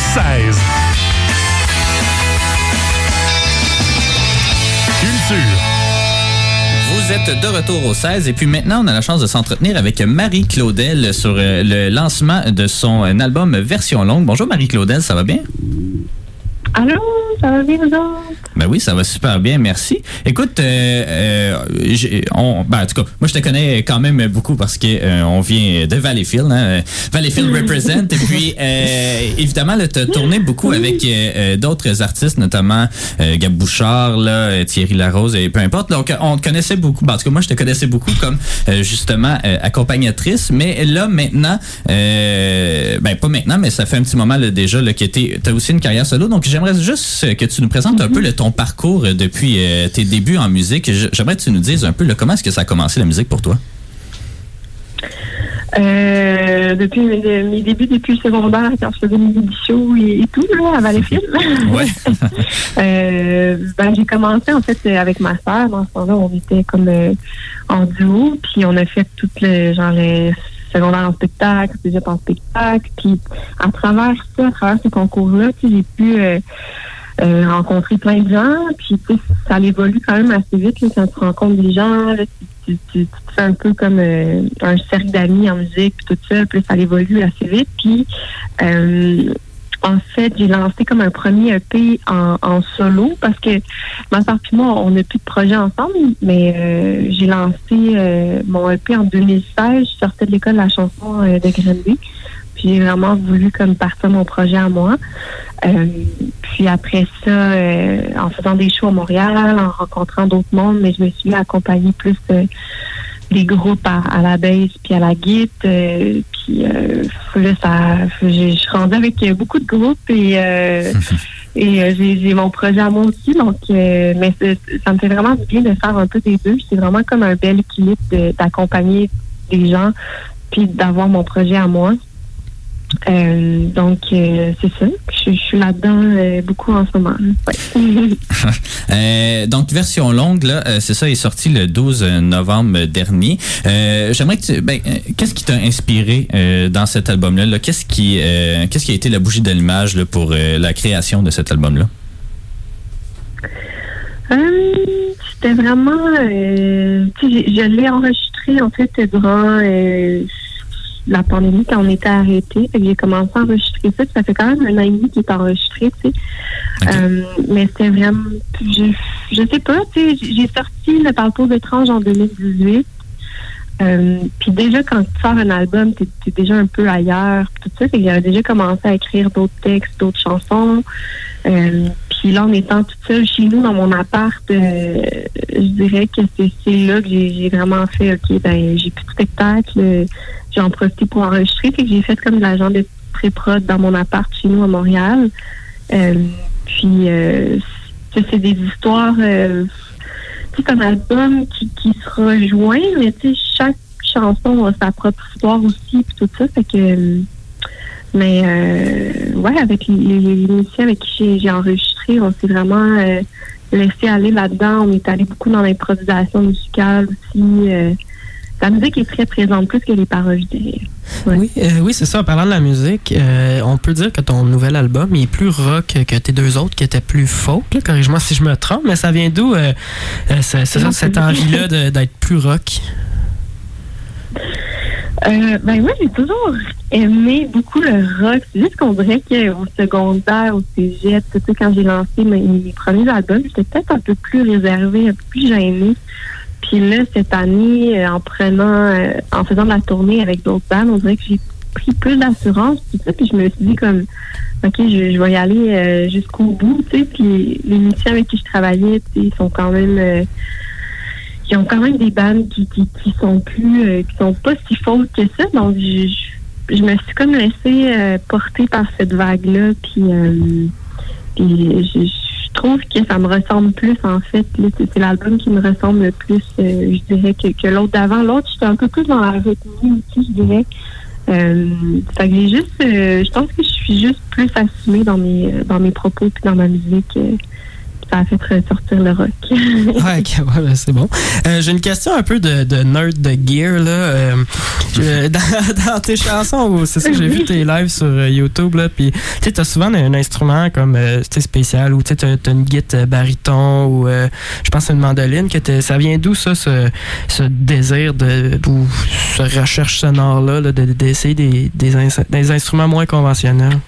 16. Culture. Vous êtes de retour au 16 et puis maintenant, on a la chance de s'entretenir avec Marie Claudel sur le lancement de son album Version longue. Bonjour Marie Claudel, ça va bien? Allô, ça va bien, vous autres? Ben oui, ça va super bien, merci. Écoute, en tout cas, moi je te connais quand même beaucoup parce que on vient de Valleyfield, hein? Valleyfield represent. Et puis, évidemment, tu as tourné beaucoup avec d'autres artistes, notamment Gab Bouchard, là, Thierry Larose et peu importe. Donc, on te connaissait beaucoup. En tout cas, moi, je te connaissais beaucoup comme justement accompagnatrice. Mais là, maintenant, pas maintenant, mais ça fait un petit moment là, déjà là, que tu as aussi une carrière solo. Donc, j'aimerais juste que tu nous présentes un peu ton parcours depuis tes débuts en musique. J'aimerais que tu nous dises un peu comment est-ce que ça a commencé la musique pour toi? Depuis mes débuts, depuis le secondaire, quand je faisais mes éditions et tout, là, à Valleyfield. Ouais. J'ai commencé, en fait, avec ma sœur. Dans ce temps-là, on était comme en duo, puis on a fait tout les secondaire en spectacle, cégep en spectacle, puis à travers ce concours-là, j'ai pu rencontrer plein de gens, puis ça évolue quand même assez vite, là, quand tu rencontres des gens, là, tu te fais un peu comme un cercle d'amis en musique, puis tout ça, puis ça évolue assez vite, puis en fait, j'ai lancé comme un premier EP en solo parce que ma soeur et moi, on n'a plus de projet ensemble, mais j'ai lancé mon EP en 2016. Je sortais de l'école de la chanson de Granby. Puis j'ai vraiment voulu comme partir mon projet à moi. Puis après ça, en faisant des shows à Montréal, en rencontrant d'autres mondes, mais je me suis accompagnée plus des groupes à la bass puis à la guitare. Puis là, je suis rendue avec beaucoup de groupes et j'ai mon projet à moi aussi. Donc, mais ça me fait vraiment du bien de faire un peu des deux. C'est vraiment comme un bel équilibre d'accompagner des gens puis d'avoir mon projet à moi. Donc, c'est ça. Je suis là-dedans beaucoup en ce moment. Ouais. Donc, Version longue, là, c'est ça, est sorti le 12 novembre dernier. J'aimerais que qu'est-ce qui t'a inspiré dans cet album-là? Là? Qu'est-ce qui a été la bougie d'allumage là, pour la création de cet album-là? C'était vraiment... je l'ai enregistré, en fait, durant... la pandémie, quand on était arrêté, j'ai commencé à enregistrer ça. Ça fait quand même 1 an et demi qu'il est enregistré, tu sais. Okay. Mais c'était vraiment... Je sais pas, tu sais, j'ai sorti Le Parcours étrange en 2018. Puis déjà, quand tu sors un album, t'es déjà un peu ailleurs, tout ça. Fait que j'avais déjà commencé à écrire d'autres textes, d'autres chansons. Puis là, en étant toute seule chez nous, dans mon appart, je dirais que c'est là que j'ai vraiment fait, OK, j'ai plus de spectacle, j'ai en profité pour enregistrer, fait que j'ai fait comme de l'agent de pré-prod dans mon appart chez nous à Montréal. Puis, c'est des histoires, c'est un album qui se rejoint, mais tu sais, chaque chanson a sa propre histoire aussi, puis tout ça, fait que... Mais, ouais, avec les musiciens avec qui j'ai enregistré, on s'est vraiment laissé aller là-dedans. On est allé beaucoup dans l'improvisation musicale aussi. La musique est très présente, plus que les paroles, je dirais. Ouais. Oui, c'est ça. En parlant de la musique, on peut dire que ton nouvel album il est plus rock que tes deux autres qui étaient plus folk. Là, corrige-moi si je me trompe, mais ça vient d'où cette envie-là d'être plus rock? Moi, j'ai toujours aimé beaucoup le rock. C'est juste qu'on dirait qu'au secondaire, au cégep, tu sais, quand j'ai lancé mes premiers albums, j'étais peut-être un peu plus réservée, un peu plus gênée. Puis là, cette année, en faisant de la tournée avec d'autres bandes, on dirait que j'ai pris plus d'assurance, tout ça, puis je me suis dit comme, OK, je vais y aller jusqu'au bout, tu sais, puis les musiciens avec qui je travaillais, tu sais, ils sont quand même... ils ont quand même des bandes qui sont plus... qui sont pas si fausses que ça, donc je me suis comme laissée porter par cette vague-là, puis je trouve que ça me ressemble plus, en fait. Là, c'est l'album qui me ressemble le plus, je dirais, que l'autre d'avant. L'autre, j'étais un peu plus dans la rythmie aussi, je dirais. Fait que j'ai juste... je pense que je suis juste plus assumée dans mes propos puis dans ma musique. ça a fait ressortir le rock. Ouais, c'est bon. J'ai une question un peu de nerd de gear, là. Dans tes chansons, c'est ça, j'ai vu tes lives sur YouTube, là, puis tu as souvent un instrument comme spécial, ou tu as une guitare baryton, ou je pense à une mandoline. Ça vient d'où, ça, ce désir ou cette recherche sonore-là, là, d'essayer des instruments moins conventionnels?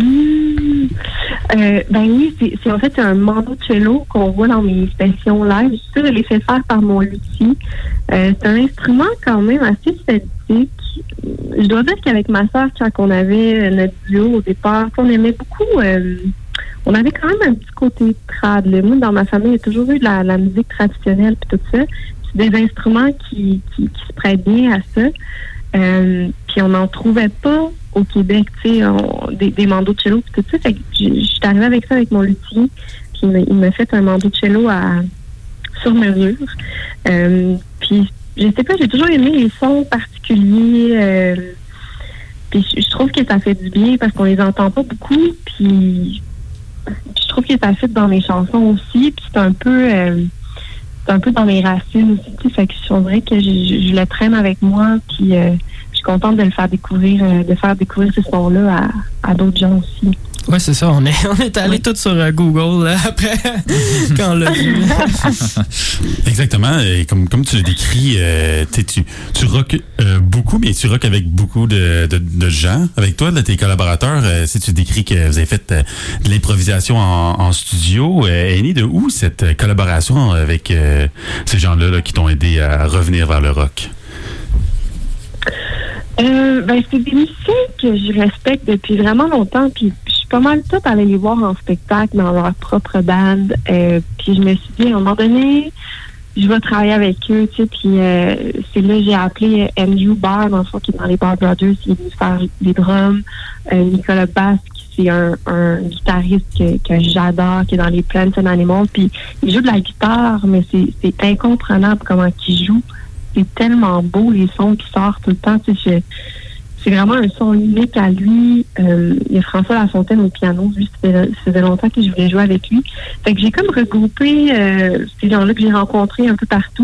Ben oui, c'est en fait un mandolcello qu'on voit dans mes sessions live. Je l'ai fait faire par mon luthier. C'est un instrument quand même assez statique. Je dois dire qu'avec ma soeur, quand on avait notre duo au départ, on aimait beaucoup. On avait quand même un petit côté trad. Moi, dans ma famille, il y a toujours eu de la musique traditionnelle et tout ça. C'est des instruments qui se prêtent bien à ça. Puis on n'en trouvait pas au Québec, tu sais, des mandolcello et tout ça. Fait que je suis arrivée avec ça avec mon luthier, puis il m'a fait un mandolcello sur mesure. Puis je sais pas, j'ai toujours aimé les sons particuliers. Puis je trouve que ça fait du bien parce qu'on les entend pas beaucoup. Puis je trouve que ça fit dans mes chansons aussi. Puis c'est un peu dans mes racines aussi. Tu sais, fait que je dirais que je le traîne avec moi. Puis je suis contente de le faire découvrir, ce son-là à d'autres gens aussi. Oui, c'est ça. On est allé tous sur Google là, après, quand on l'a vu. Exactement. Et comme tu le décris, tu rockes beaucoup, mais tu rockes avec beaucoup de gens. Avec toi, là, tes collaborateurs, si tu décris que vous avez fait de l'improvisation en studio, est née de où cette collaboration avec ces gens-là là, qui t'ont aidé à revenir vers le rock? C'est des musiciens que je respecte depuis vraiment longtemps, puis je suis pas mal toute allée les voir en spectacle dans leur propre band. Puis je me suis dit, à un moment donné, je vais travailler avec eux, tu sais, puis c'est là que j'ai appelé Andrew Barr, dans le fond, qui est dans les Barr Brothers, il est venu faire les drums. Nicolas Bass, qui c'est un guitariste que j'adore, qui est dans les Plants and Animals, puis il joue de la guitare, mais c'est incomprenable comment il joue. C'est tellement beau, les sons qui sortent tout le temps. C'est vraiment un son unique à lui. Il y a François Lafontaine au piano. Lui, ça faisait longtemps que je voulais jouer avec lui. Fait que j'ai comme regroupé ces gens-là que j'ai rencontrés un peu partout.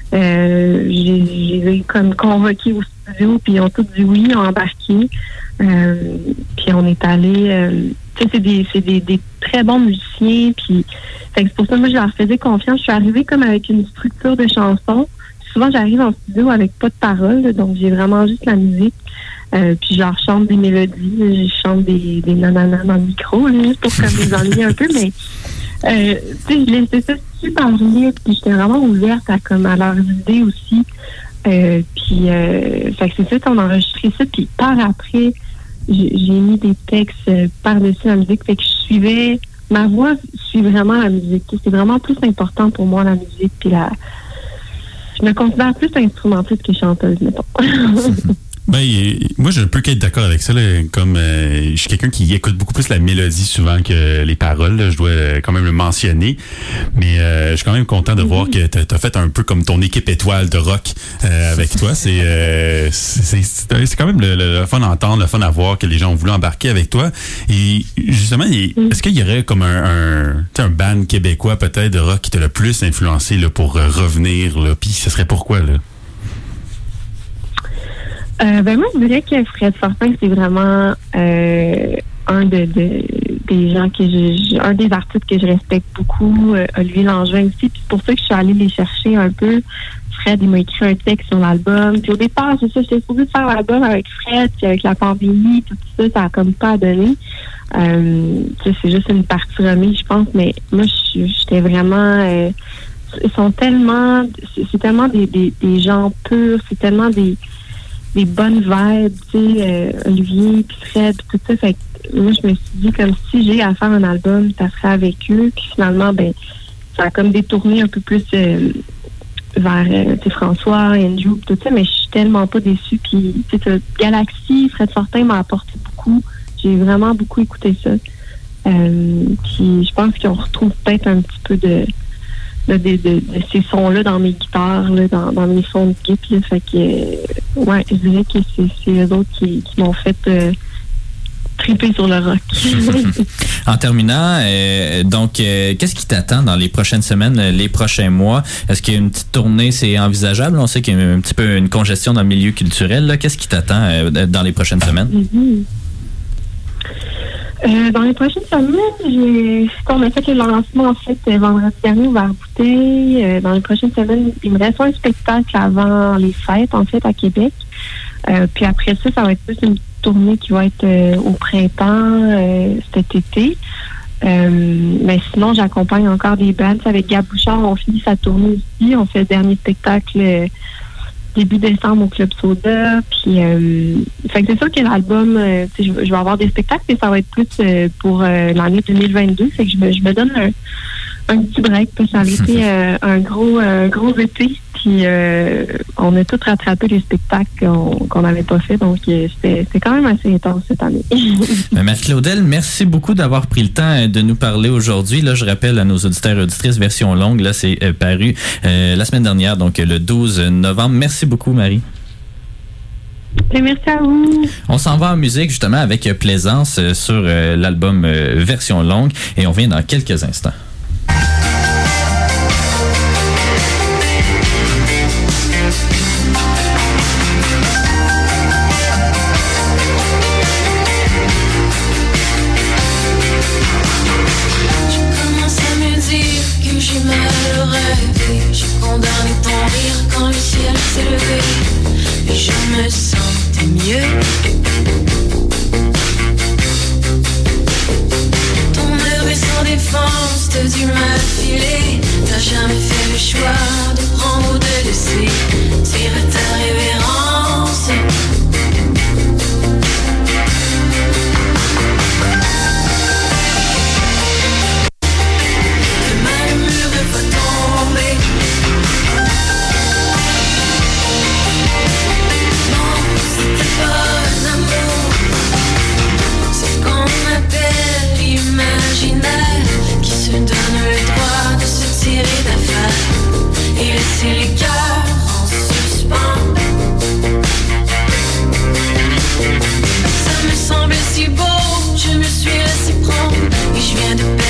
J'ai comme convoqué au studio, puis ils ont tous dit oui, ont embarqué. Puis on est allé... tu sais, c'est des très bons musiciens. Puis fait que c'est pour ça que moi, je leur faisais confiance. Je suis arrivée comme avec une structure de chansons. Souvent, j'arrive en studio avec pas de paroles, donc j'ai vraiment juste la musique. Puis je leur chante des mélodies, je chante des nananas dans le micro, là, pour comme les ennuyer un peu, mais tu sais, je laissais ça super libre, puis j'étais vraiment ouverte à leurs idées aussi. Puis fait que c'est ça, on a enregistré ça, puis par après, j'ai mis des textes par-dessus la musique, fait que ma voix suit vraiment la musique. C'est vraiment plus important pour moi, la musique, puis je me considère plus instrumentiste que chanteuse, mettons. Moi, je peux qu'être d'accord avec ça. Là, comme je suis quelqu'un qui écoute beaucoup plus la mélodie souvent que les paroles. Là, je dois quand même le mentionner. Mais je suis quand même content de voir que tu as fait un peu comme ton équipe étoile de rock avec toi. C'est quand même le fun à entendre, le fun à voir que les gens ont voulu embarquer avec toi. Et justement, est-ce qu'il y aurait comme un band québécois peut-être de rock qui t'a le plus influencé là, pour revenir? Puis ce serait pourquoi? Là? Moi, je dirais que Fred Fortin, c'est vraiment un des gens un des artistes que je respecte beaucoup. Olivier Langevin aussi. Puis c'est pour ça que je suis allée les chercher un peu. Fred, il m'a écrit un texte sur l'album. Puis au départ, c'est ça, j'étais supposée de faire l'album avec Fred, puis avec la pandémie, tout ça, ça a comme pas donné. C'est juste une partie remise, je pense. Mais moi, j'étais vraiment... ils sont tellement... C'est tellement des gens purs, c'est tellement des bonnes vibes, tu sais, Olivier, puis Fred, puis tout ça. Fait que moi, je me suis dit, comme si j'ai à faire un album, ça serait avec eux. Puis finalement, ça a comme détourné un peu plus vers François, Andrew, tout ça, mais je suis tellement pas déçue. Puis, tu sais, Galaxy, Fred Fortin m'a apporté beaucoup. J'ai vraiment beaucoup écouté ça. Puis je pense qu'on retrouve peut-être un petit peu de ces sons-là dans mes guitares, là, dans mes sons de guitare. Fait que, je dirais que c'est eux autres qui m'ont fait triper sur le rock. En terminant, qu'est-ce qui t'attend dans les prochaines semaines, les prochains mois? Est-ce qu'il y a une petite tournée, c'est envisageable? On sait qu'il y a un petit peu une congestion dans le milieu culturel. Là. Qu'est-ce qui t'attend dans les prochaines semaines? Dans les prochaines semaines, on a fait le lancement en fait vendredi dernier au Bar Bouteille. Dans les prochaines semaines, il me reste un spectacle avant les fêtes en fait à Québec. Puis après ça va être plus une tournée qui va être au printemps cet été. Mais sinon, j'accompagne encore des bands. Avec Gab Bouchard, on finit sa tournée aussi. On fait le dernier spectacle début décembre au Club Soda. Puis, fait que c'est sûr que l'album, je vais avoir des spectacles, mais ça va être plus pour l'année 2022. Fait que je me donne un petit break. Puis ça a été un gros été. Puis on a tous rattrapé les spectacles qu'on n'avait pas fait. Donc, c'était quand même assez intense cette année. Marie-Claudel, merci beaucoup d'avoir pris le temps de nous parler aujourd'hui. Là, je rappelle à nos auditeurs et auditrices, version longue, là, c'est paru la semaine dernière, donc le 12 novembre. Merci beaucoup, Marie. Et merci à vous. On s'en va en musique, justement, avec Plaisance sur l'album version longue. Et on vient dans quelques instants. Et je me sentais mieux. Ton œuvre est sans défense, t'as dû m'affiler. T'as jamais fait le choix de prendre ou de laisser. Tire ta révérence. Demain le mur va tomber. Qui se donne le droit de se tirer d'affaire et laisser les cœurs en suspens. Ça me semblait si beau, je me suis laissé prendre et je viens de